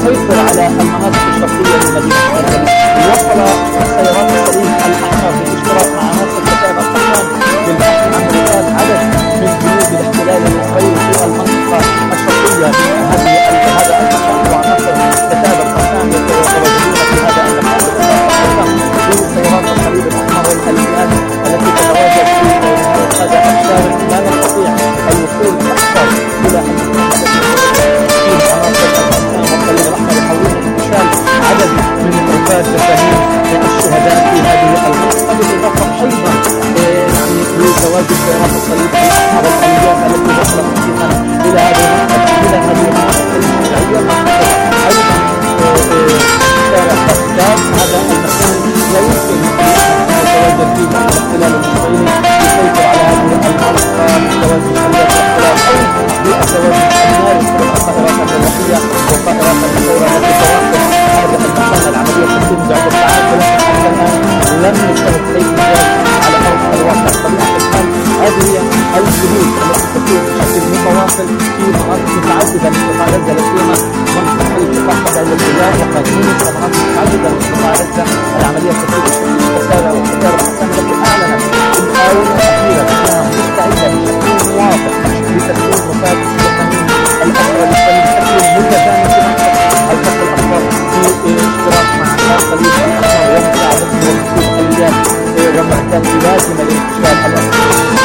يسيطر على المناطق الشرقية لمدينة الصليب. وصل سيارات الصليب الأحمر بالاشتراك مع عناصر كتائب القسام بالبحث عن رصاد عدد من جنود الاحتلال الإسرائيلي في المنطقة الشرقية من هذا المكان، وعناصر كتائب القسام يتواجدون في هذا المكان ضمن سيارات الصليب الأحمر والأليات التي تتواجد في هذا الشارع. لا نستطيع الوصول أكثر إلى المكان الذي عناصر القسام والصليب الأحمر يحاولون انتشال عدد من الوفاة جسامين الشهداء في هذه المنطقة، بالإضافة أيضا لتواجد سيارات الصليب الأحمر والأليات التي وصلت أخيرا إلى هذه المنطقة المرجعية. أيضا شارع بغداد، هذا المكان لا يمكن أن يتواجد فيه الاحتلال الإسرائيلي يسيطر على هذه المنطقة بتواجد آليات الاحتلال أو بتواجد النار الطائرات الجوية والطائرات المسيرة التي تواصل هذا المكان. العملية تتم بعد ساعات، ولكن حتى الآن لم نشهد أي إنجاز على أرض الواقع. بطبيعة الحال هذه هي الجهود التي تكون بشكل متواصل في مناطق متعددة من قطاع غزة، لا سيما منطقة الاتفاق بين البلاد وقد يونس ومناطق متعددة من قطاع غزة. العملية تكون بشكل متسارع وكتاب الحسام التي أعلنت في الآونة الأخيرة أنها مستعدة بشكل واضح لتسليم وفاة الجسامين الأسرى للصليب بشكل متكامل في منطقة الخط الأحمر في اشتراك مع الصليب الأحمر ومساعدته وتسليم آليات ومعدات لازمة لانتشال الأسرى.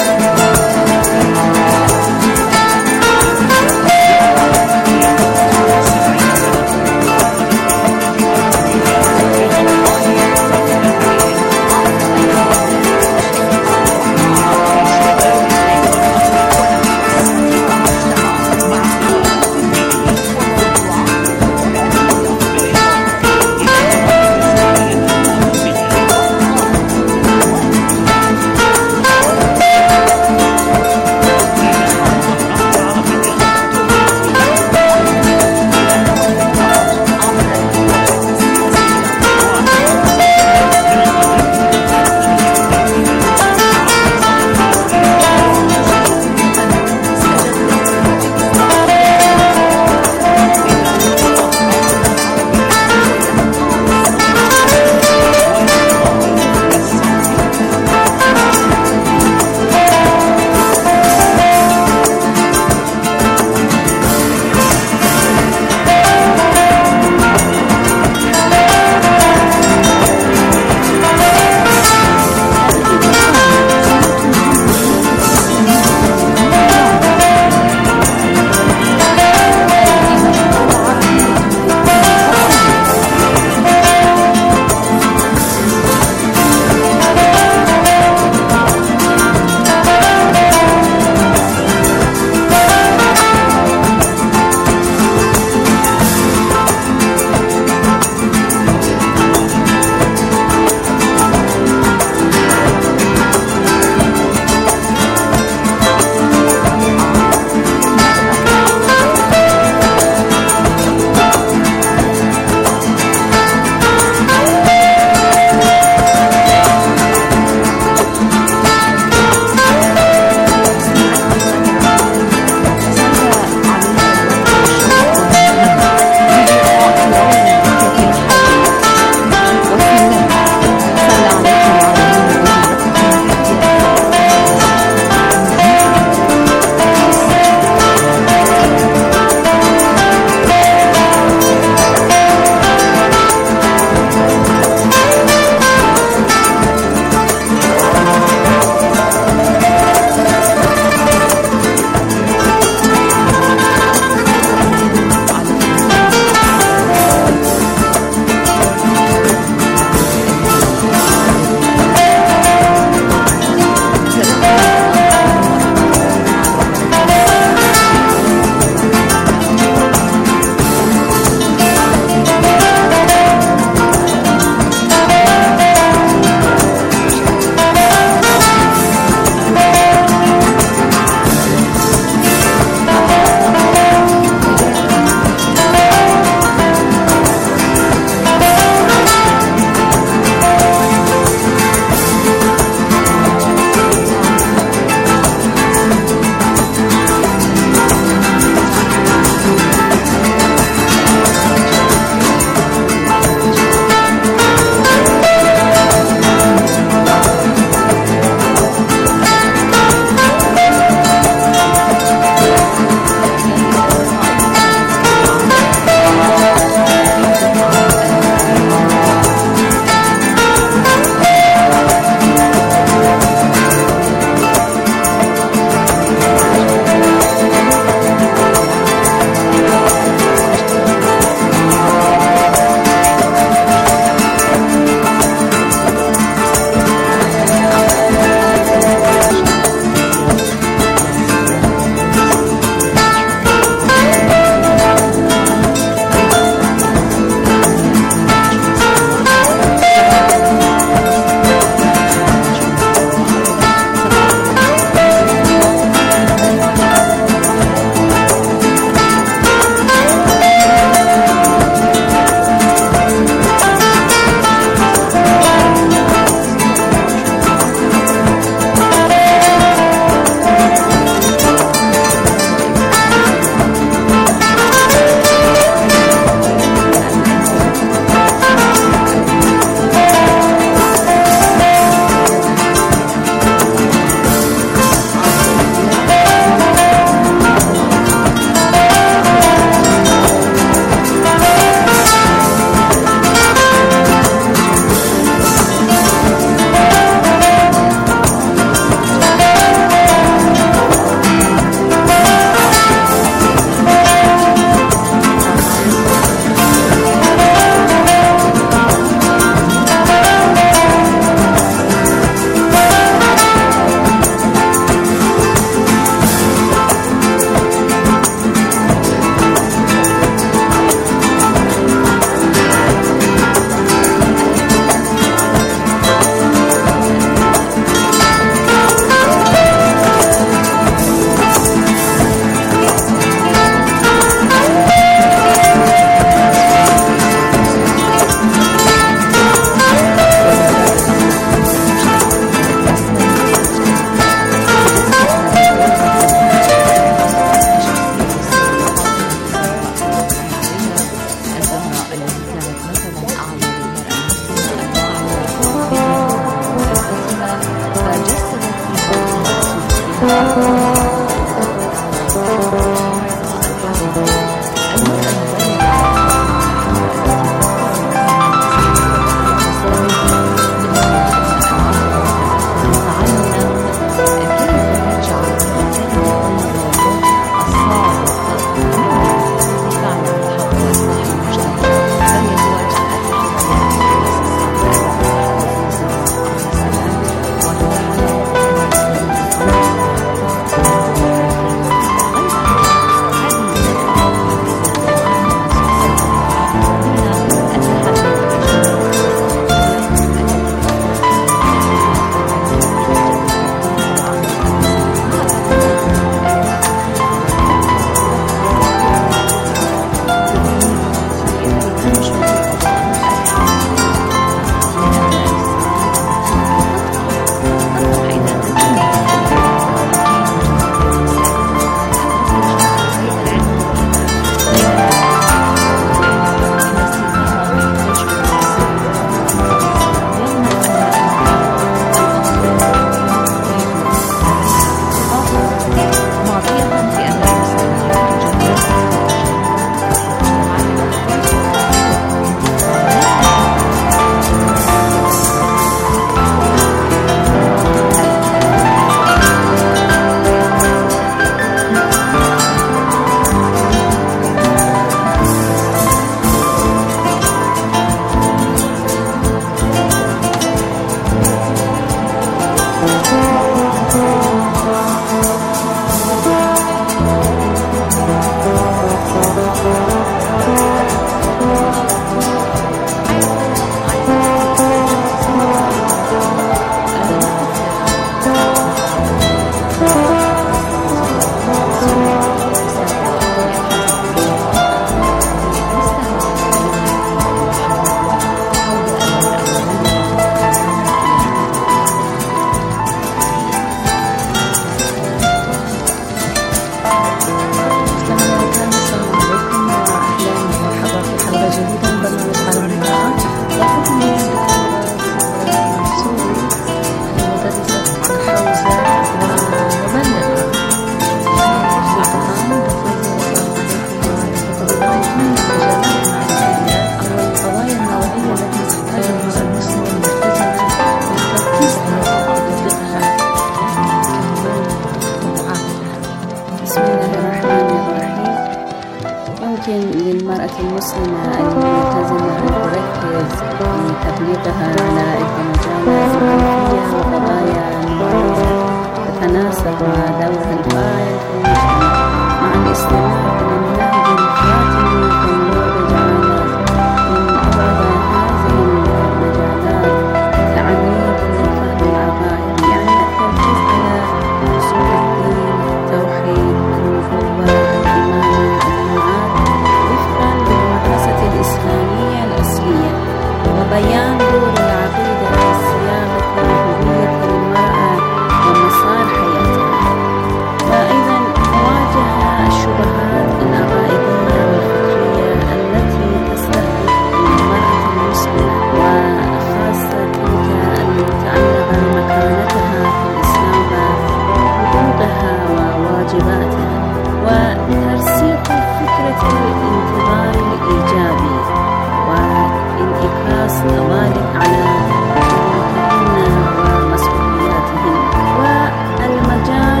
المسلمة الملتزمة تركز في تبليغها على المجالات الحياتية وقضايا نوعية تتناسب مع دورها الفاعل في المجتمع، مع الاستماع إلى النهج الخاتمي كالنموذج على من أبرز هذه المجالات تعميد الفهم العقائدي، يعني التركيز على أصول الدين، التوحيد، النبوة، الإمامة، المعاد وفقا للمدرسة الإسلامية الأصلية، وبيان دور العقيدة في صياغة هوية المرأة ومسار حياتها، وأيضا مواجهة الشبهات العقائدية والفكرية التي تستهدف المرأة المسلمة، وخاصة تلك المتعلقة مكانتها في الإسلام وحقوقها وواجباتها، وترسيخ فكرة الانتظار الإيجابي وانعكاس ذلك على حقوقهن ومسؤولياتهن. والمجال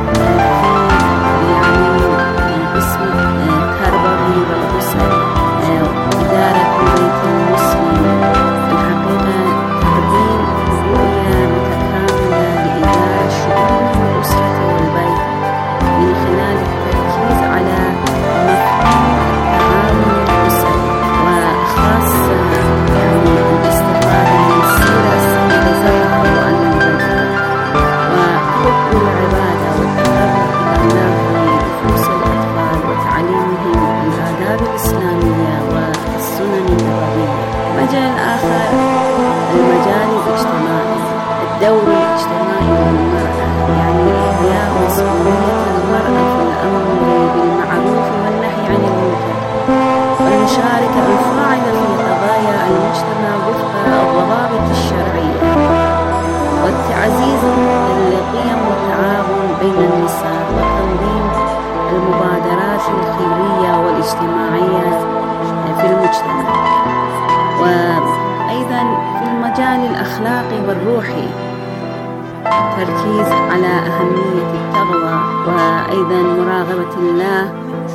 يعني قسم التربوي والأسري، إدارة البيت المسلم، الحقيقة تقديم رؤية متكاملة لإدارة شؤون الأسرة والبيت من خلال التركيز على مفهوم التعاون الأسري، وخاصة يعني الاستفادة من السيرة السابقة عن البلد، وحب العبادة والتقرب الأخلاقي لنفوس الأطفال وتعليمهم الآداب الإسلامية والسنن النبوية. مجال آخر المجال الاجتماعي، الدور الاجتماعي للمرأة، يعني إحياء مسؤولية المرأة في الأمر بالمعروف والنهي عن المنكر، والمشاركة الفاعلة في قضايا المجتمع وفق الضوابط الشرعية، والتعزيز القيم والتعاون بين النساء، وتنظيم المبادرات الخيرية والاجتماعية في المجتمع. وأيضا في المجال الأخلاقي والروحي تركيز على أهمية التقوى، وأيضا مراقبة الله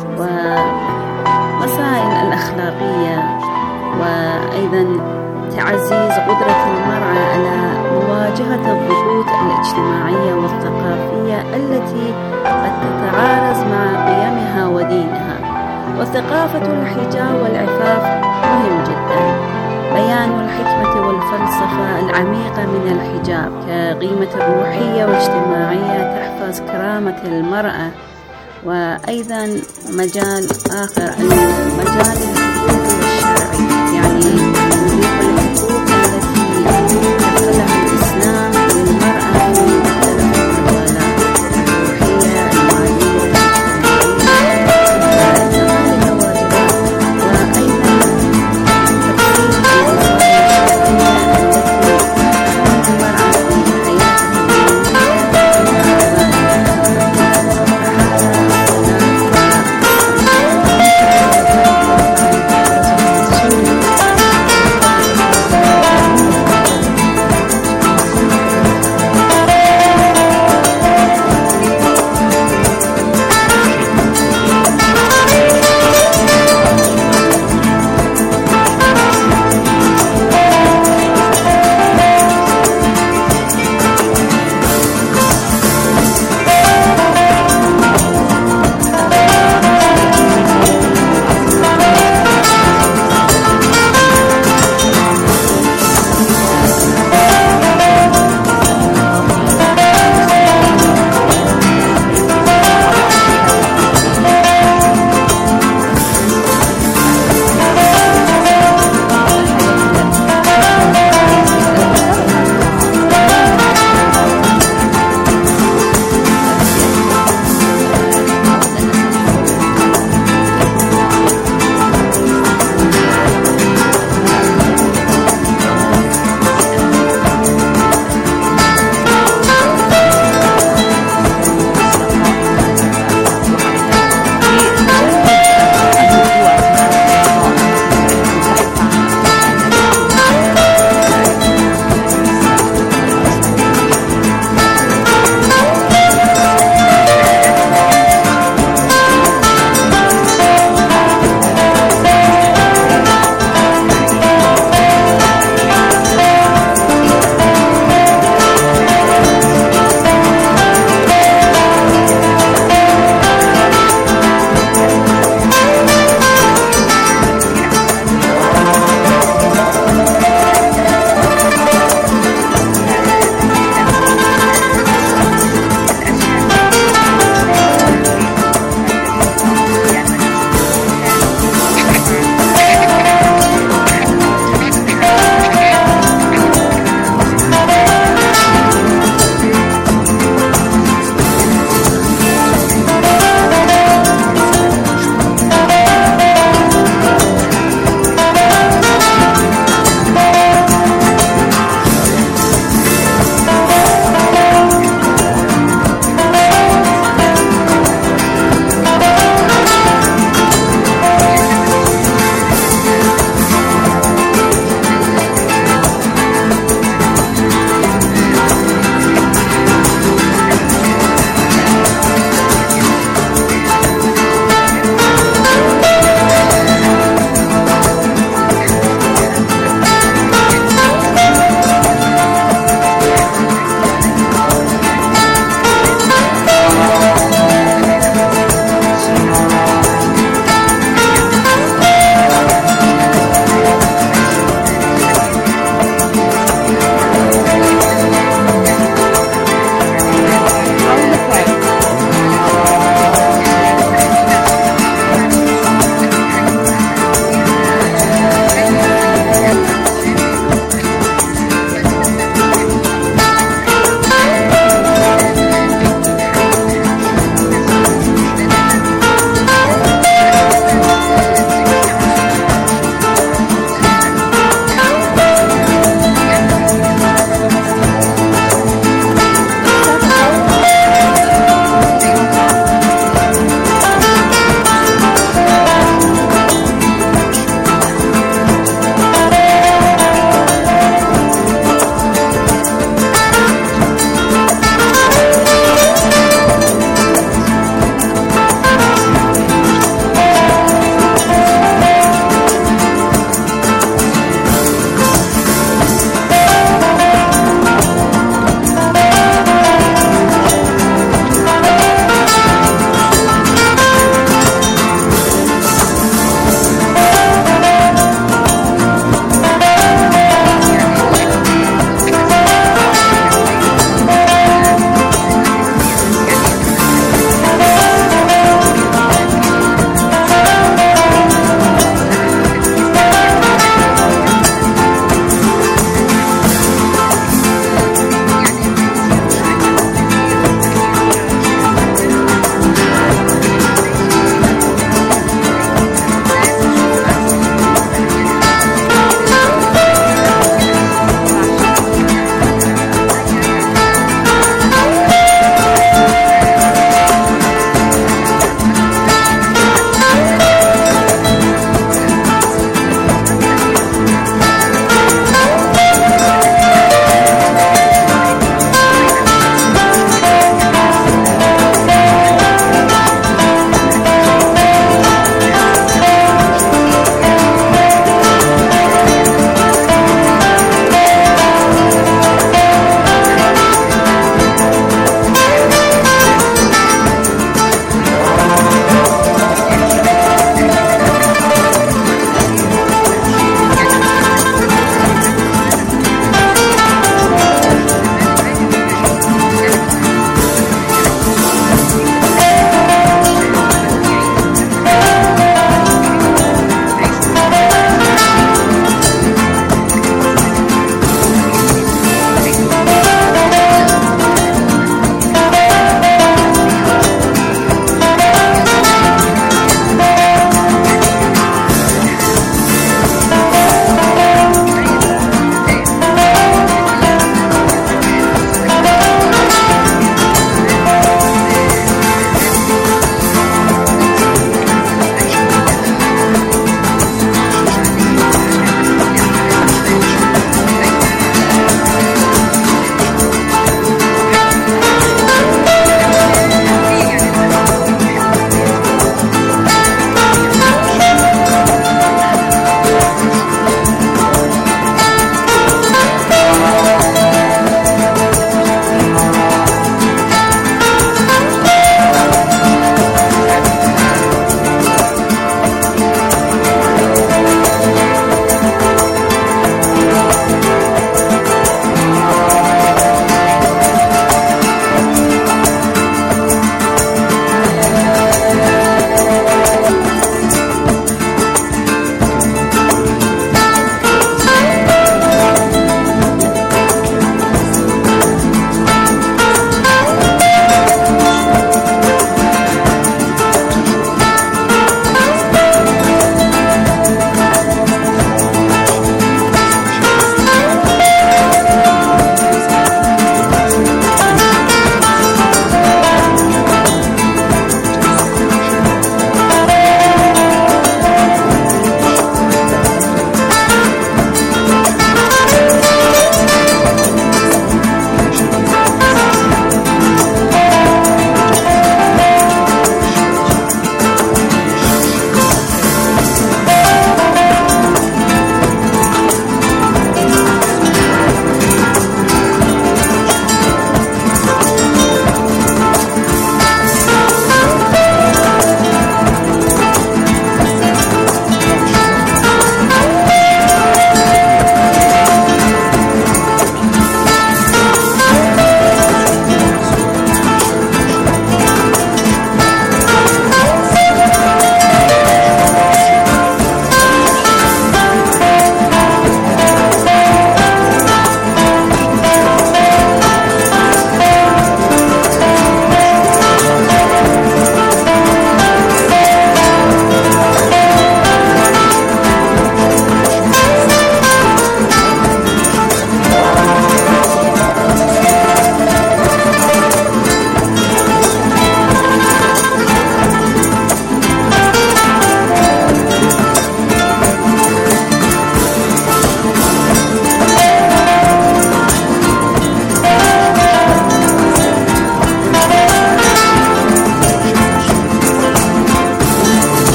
ومسائل الأخلاقية، وأيضا تعزيز قدرة المرأة على مواجهة الضغوط الاجتماعية والثقافية التي قد تتعارض مع قيمها ودينها. وثقافة الحجاب والعفاف مهم جدا، بيان الحكمة والفلسفة العميقة من الحجاب كقيمة روحية واجتماعية تحفظ كرامة المرأة. وأيضا مجال آخر المجال الحقوقي والشرعي، يعني توضيح الحقوق التي كفلها الإسلام للمرأة في مختلف المجالات الروحية، المالية، الاجتماعية، وكذلك واجبات، وأيضا تفصيل الوصايا الشرعية التي المرأة في حياتها اليومية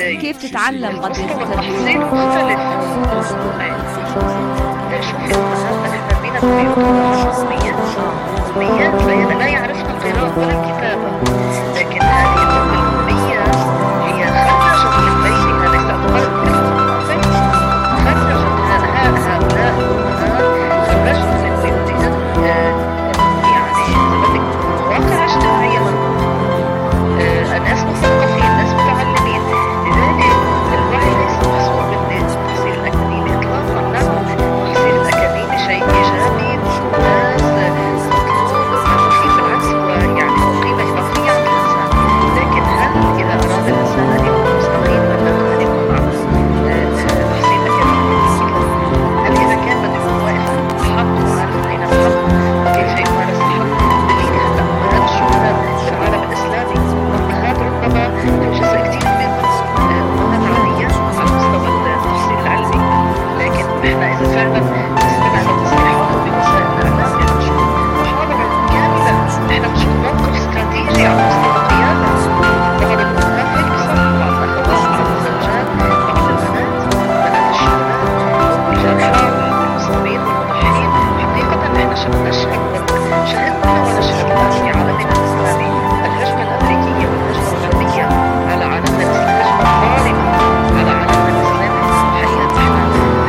كيف تتعلم قضية التحصيل التربية؟ مختلف. شوفي الأمهات نحن بينا ببيوتنا أميات لا يعرفن القراءة ولا الكتابة، لكن هذه الأمية هي خرجت من بيتها، ليس أقل من خرجت هؤلاء الأمهات خرجوا من بيوتهم يعني واقع اجتماعي الناس مثقفين، ناس متعلمين، لذلك الوعي ليس محصور بالتحصيل الأكاديمي إطلاقا، لا، التحصيل الأكاديمي شيء إيجابي ممتاز مطلوب فيه، بالعكس هو يعني قيمة إضافية عند الإنسان، لكن هل إذا أراد الإنسان أن يكون مستقيما له أن يكون مع تحصيل أكاديمي؟ هل إذا كان بده يكون واقف الحق وعارف أين الحق وكيف يمارس الحق؟ دليل هلا أمهات الشهداء في العالم الإسلامي أمهات ربما جزء كتير منهم أمهات عادية على مستوى التحصيل العلمي، لكن إحنا إذا فعلا نستمع لتصريحاتهم بوسائل الإعلام نشوف محاضرة كاملة، إحنا بنشوف موقف استراتيجي على مستوى القيادة. بعض الأمهات هيك بصراحة، بعض الأخوات، بعض الزوجات، بعض البنات، بنات الشهداء والجرحى والمصابين والمضحين، حقيقة إحنا شهدنا ونشهد الآن في عالمنا الإسلامي الهجمة الأمريكية والهجمة الغربية على عالمنا الإسلامي، الهجمة الظالمة على عالمنا الإسلامي. حقيقة إحنا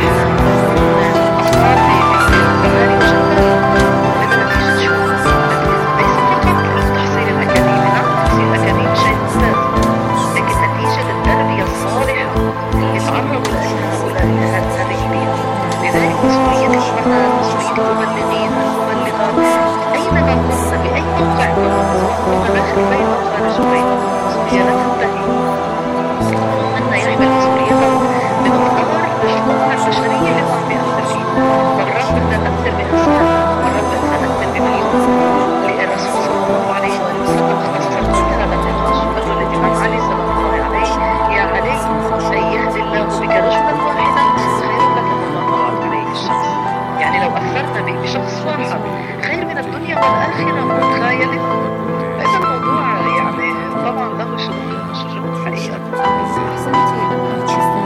أطفال بكمال وجمال من نتيجة شو؟ ليس فقط التحصيل الأكاديمي، نعم التحصيل الأكاديمي شيء ممتاز، لكن نتيجة التربية الصالحة اللي تعرضوا لها هؤلاء هذه البيئة. لذلك مسؤولية الأمهات، مسؤولية المبلغين، المبلغات، أينما كنا بأي موقع كنا، سواء كنا داخل البيت أو خارج البيت، المسؤولية لا تنتهي. منا يحمل مسؤوليته بمقدار الشؤون البشرية اللي هو عم بيأثر فيه. مرات بدنا نأثر بأسماء، مرات بدنا نأثر بمليون. الرسول صلى الله عليه وسلم خصص كل هذا النقاش، قال له الإمام علي سلام الله عليه: يا علي، أن يهدي الله بك رجلا واحدا خير لك مما طلعت عليه الشمس. يعني لو أثرنا بشخص واحد خير من الدنيا والآخرة، متخيلة؟ فإذا الموضوع يعني طبعا له شجون حقيقة. أحسنتي أستاذة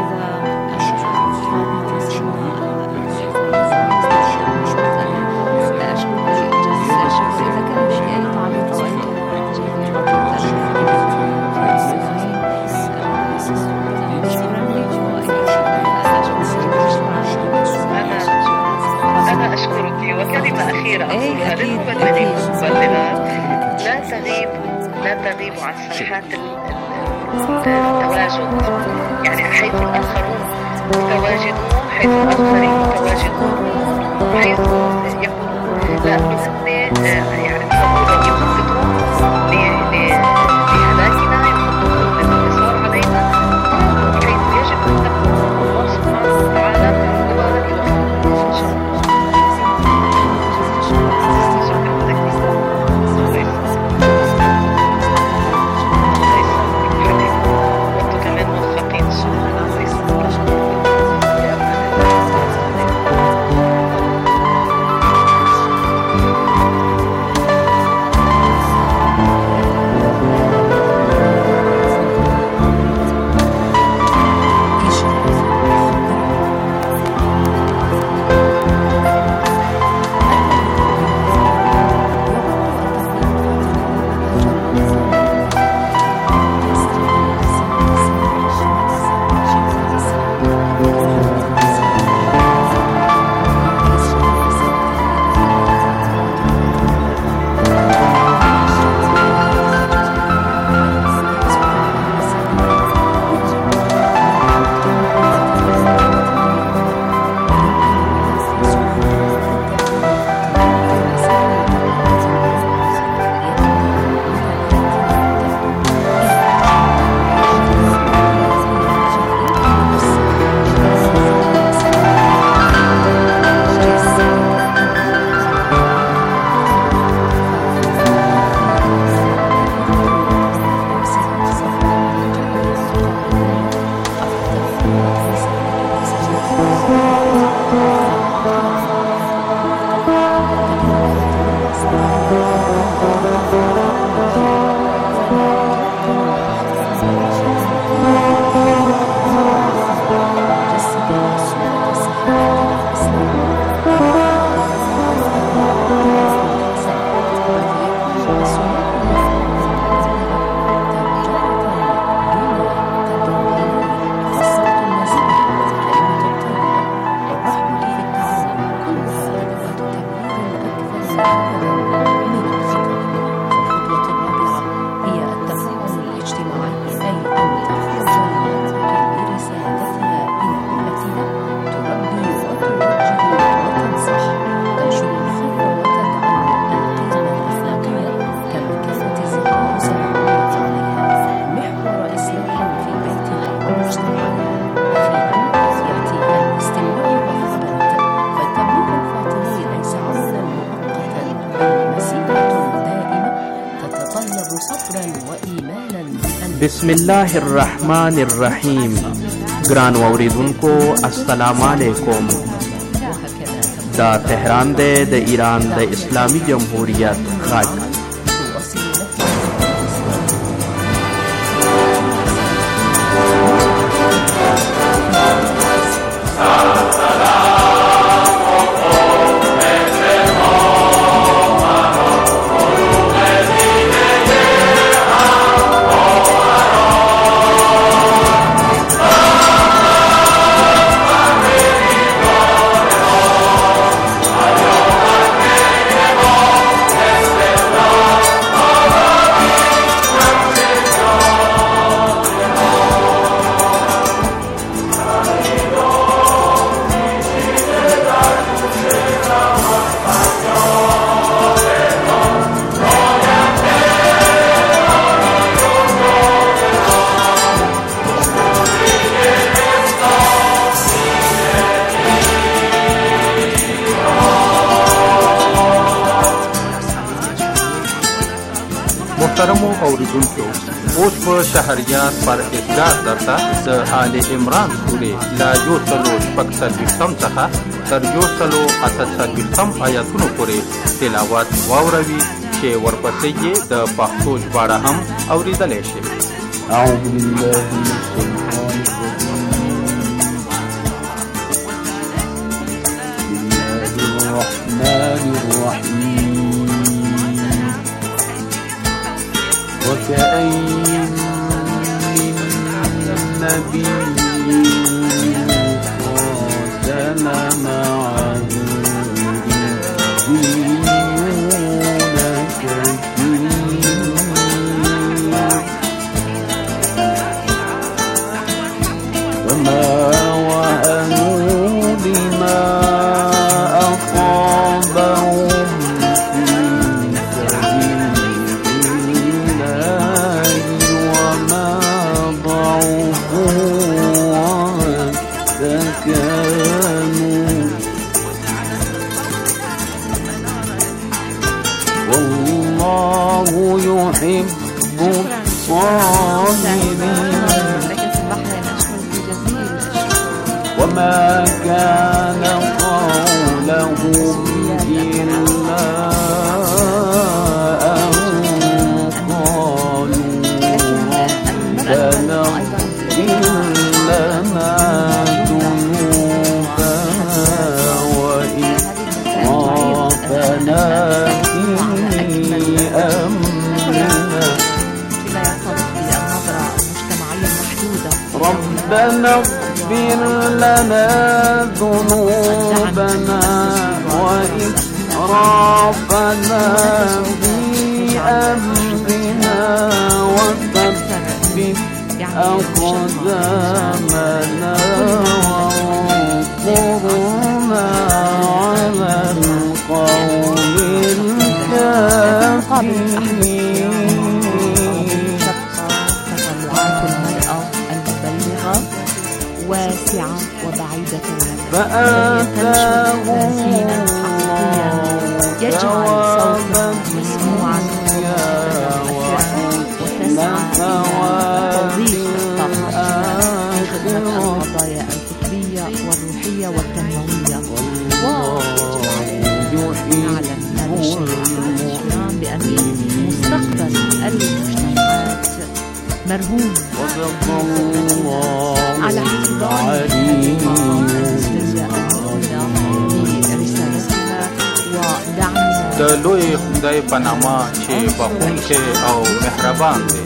إذا كان في أي تعليق أو أي كلمات أنا أشكرك، وكلمة أخيرة أقولها للمبلغين والمبلغات: لا تغيبوا عن ساحات التواجد، يعني حيث الآخرون متواجدون، حيث الآخرين متواجدون، حيث يكونون، لأنه هم يعني يخططون لهلاكنا، يخططون للانتصار علينا، حيث يجب أن نكون الله سبحانه وتعالى هو الذي يوفقنا إن شاء الله. وانتم كمان موفقين. بسم الله الرحمن الرحیم. ګران اوریدونکو السلام علیکم. دا تهران دی د ایران د اسلامی جمهوریت غږ. محترمو اوریدونکو، اوس په شهریار پر اصدار درته د آل عمران سورې له 446 څخه تر 448 آیاتونو پورې تلاوت واوروي چې ورپسې یې د پښتو ژباړه هم اوریدلی شي. أعوذ بالله من الشيطان الرجيم. بسم الله الرحمن الرحيم. وكأين من نبي قاتل معه ربيون كثير وما وهنوا لما أصابهم والله يحب الصابرين. وما كان قولهم إلا أن قالوا ربنا اغفر لنا ذنوبنا وإسرافنا في أمرنا ربنا اغفر لنا ذنوبنا وإسرافنا في أمرنا وثبت أقدامنا وانصرنا على القوم الكافرين. تطلعات المرأة المبلغة واسعة وبعيدة فآتاهم يجعل صوتا مسموعا وتضيف خدمة القضايا الفكرية والروحية والتنموية نعلم أن الإسلام بأن مستقبل المجتمعات مرهون على اعتبار الاستهزاء برسالتها ودعمها د لوی خدای په نامه چې بخښونکی او مهربان دی.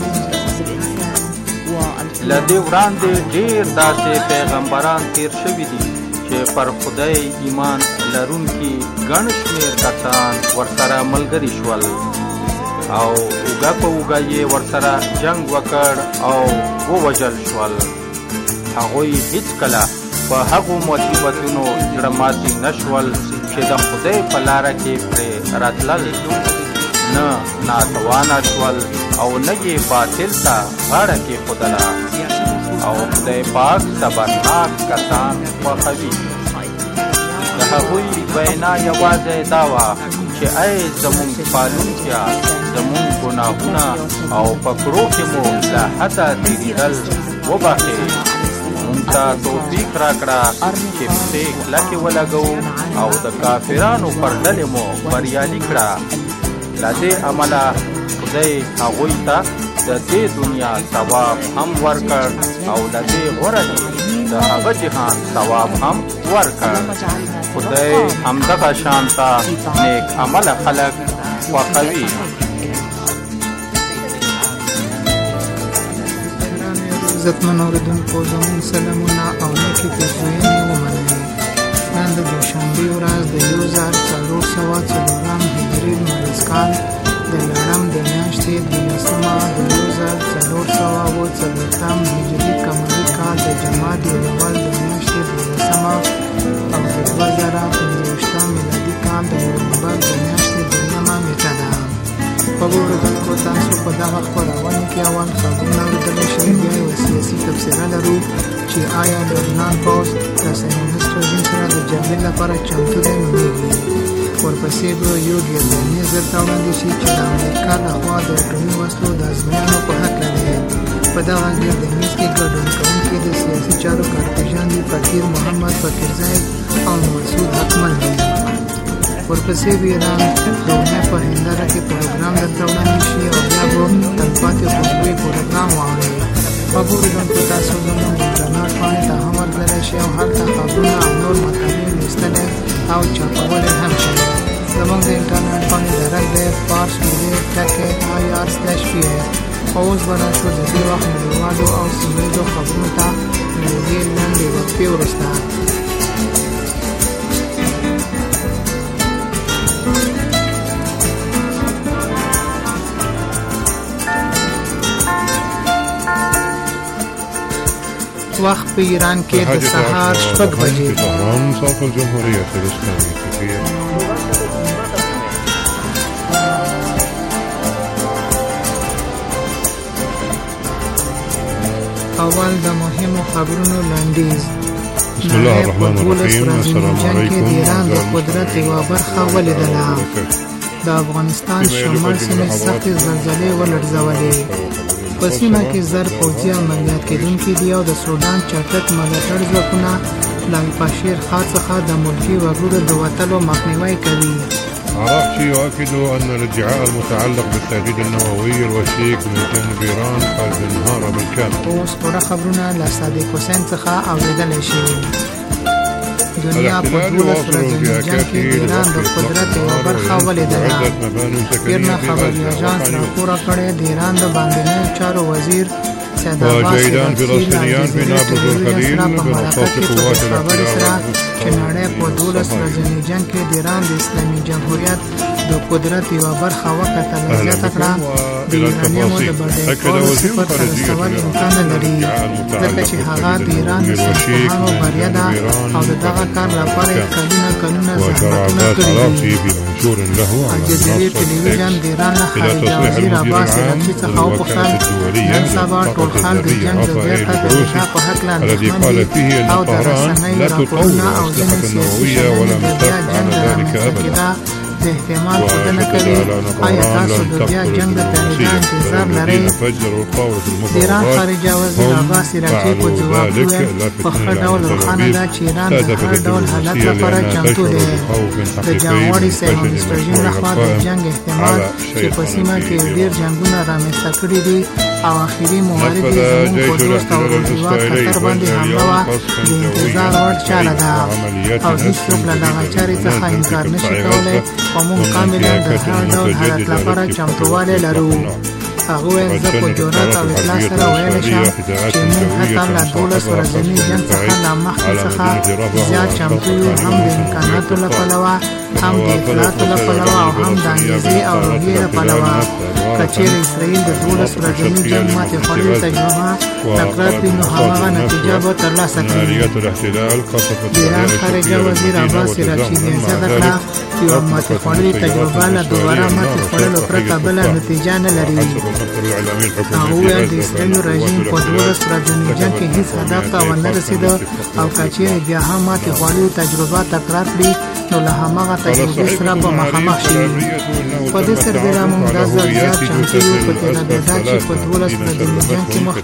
له دې وړاندې ډېر داسې پیغمبران تیر شوي دي چې پر خدای ایمان لرونکي ګڼ شمېر کسان ورسره ملګري شول او اوږه په اوږه یې ورسره جنګ وکړ او ووژل شول. هغوی هیڅکله په هغو مصیبتونو زړه ماتي نه شول چې د خدای په لاره کې پرې راتلل، نه ناتوانه شول او نه یې باطل ته غاړه کېښودله. او خدای پاک صبرناک کسان خوښوي. د هغوی وینا یوازې دا وه چې ای زموږ پالونکیه، زمون ګناهونه او په کړو کې مو له حده تېرېدل وبخښې. مونږ ته توفیق راکړه چې پښې کلکې ولګوو او د کافرانو پر ډلې مو بریالي کړه. له دې امله خدای هغوی ته د دې دنیا ثواب هم ورکړ او له دې غوره د هغه جهان ثواب هم ورکړ. خدای همدغه شان ته نیک عمله خلک خوښوي. عزتمن اورېدونکو زموږ سلامونه او نیکې پیرزوینې ومنئ. نن د دوشنبې ورځ د 1404 هجري لمریز کال د لړم د میاشتې 12مه د 1440 هجري قمري کال د جمادی الاول د میاشتې 12مه او د 2025 میلادي کال د نومبر د میاشتې 2مه نیټه ده. خبرو اورېدونکو تاسو په دغه خپرونه کې اول خبرونه اورېدلی شئ. بیا یوه سیاسي تبصره لرو چې آیا د لبنان پوځ د صهیونیست رژیم سره د جګړې لپاره چمتو دی نومیږي. ورپسې به یو ګردمیز درته وړاندې شي چې د امریکا لخوا د اټومي وسلو د ازموینو په هکله دی. په دغه ګردمیز کې ګډون کوونکي د سیاسي چارو کارپېژن دي فقیر محمد فقیرزی او مسعود حکمل دي. ورپسې به ایران د اونۍ په هنداره کې پروګرام درته وړاندې شي او بیا به تلپاتې خوشبویي پروګرام واورئ. خبرو اورېدونکو تاسو زموږ انټرنټ پاڼې ته هم ورتللی شئ او هلته خبرونه او نور مطالب لوستلی او چاپولی هم شئ. زموږ د انټرنټ پاڼې درک دی pars.ir/pf. اوس به راشو د دې وخت نړیوالو او سیمهییزو خبرونو ته له یوې لنډې وقفې وروسته. وخت په ایران کې د سهار 6 بجې. اول د مهمو خبرونو لنډیز. بسم الله الرحمن الرحیم. السلام علیکم. د ایران د قدرت یوه برخه ولیدله. د افغانستان شمال سیمې سختې زلزلې ولړزولې. په سیمه کې زر پوځي عملیات کېدونکي دي او د سودان چټک ملاتړ ځواکونه له الفاشر ښار څخه د ملکي وګړو د وتلو مخنیوی کوي. عراقچي يؤكد أن الادعاء المتعلق بالتهديد النووي الوشيك من جانب إيران قد انهار بالكامل. اوس پوره خبرونه له صادق حسین څخه اورېدلی شي. دنیا په 12 ورځني جنګ کې د ایران د قدرت یوه برخه ولیدله. ایرنا خبري اژانس راپور کړی د ایران د باندنیو چارو وزیر وجيدان فلسطينيان في نابلس والخليل بمخاطر قوات الاحتلال چې نړۍ په 12 ورځني جنګ کې د ایران د اسلامي جمهوریت د قدرت یوه برخه وکتله زیاته کړه. د ایرانیانو د بډای کولو صفت ته رسول امکان نه لري ځکه چې هغه د ایران د سیاستوالو بریا ده او د دغه کار لپاره یې کلونه زحمتونه کړي دي. الجزیرې ټلویزیون د ایران له خارجه وزیر عباس عراقچي څخه وپوښتل نن سبا ټول خلک د جنګ د بیرته د دفاع په هکله اندېښمن دي او د رسنیو راپورونه او ځینې سیاسي شننې د بیا جنګ د رامنځته کېدا د احتمال ښودنه کوي. آیا تاسو د بیا جنګ د پیلېدا انتظار لرئ؟ د ایران خارجه وزیر عباس عراقچي په ځواب وویل په ښه ډول روښانه ده چې ایران د هر ډول حالت لپاره چمتو دی. د جنګوالي صهیونیست رژیم لخوا د جنګ احتمال چې په سیمه کې ډېر جنګونه رامنځته کړي دي او اخري موارد یې زموږ په دوست او روزیوات خطر باندې حمله وه د انتظار وړ چاره ده او هېڅوک له دغه چارې څخه انکار نشي کولی او موږ کاملا د هر ډول حالت لپاره چمتووالی لرو. هغه ویل زه په جرأت او اطلاع سره ویلی شم چې موږ حتی له 12 ورځني جنګ څخه له مخکې څخه زیات چمتو یو هم د امکاناتو له پلوه هم د اطلاعاتو له پلوه او هم د انګېزې او روحیې له پلوه. کچېرې اسرائیل د 12 ورځني جنګ ماتې خوړلو تجربه تکرار کړي نو هماغه نتیجه به ترلاسه کړي. د ایران خارجه وزیر عباس عراقچي زیاته کړه چې یوه ماتې خوړلې تجربه له دوباره ماتې خوړلو پرته بله نتیجه نه لري. هغه وویل د اسرائیل رژیم په 12 ورځني جنګ کې هیڅ هدف ته ونه رسېده او که چېرې بیا هم ماتې خوړلو تجربه تکرار کړي نو له هماغه تجربې سره به مخامخ شي. په دې سربېره موږ دا ځل زیات چمتو یو په تېره بېدا چې په 12 ورځني جنګ کې مخکې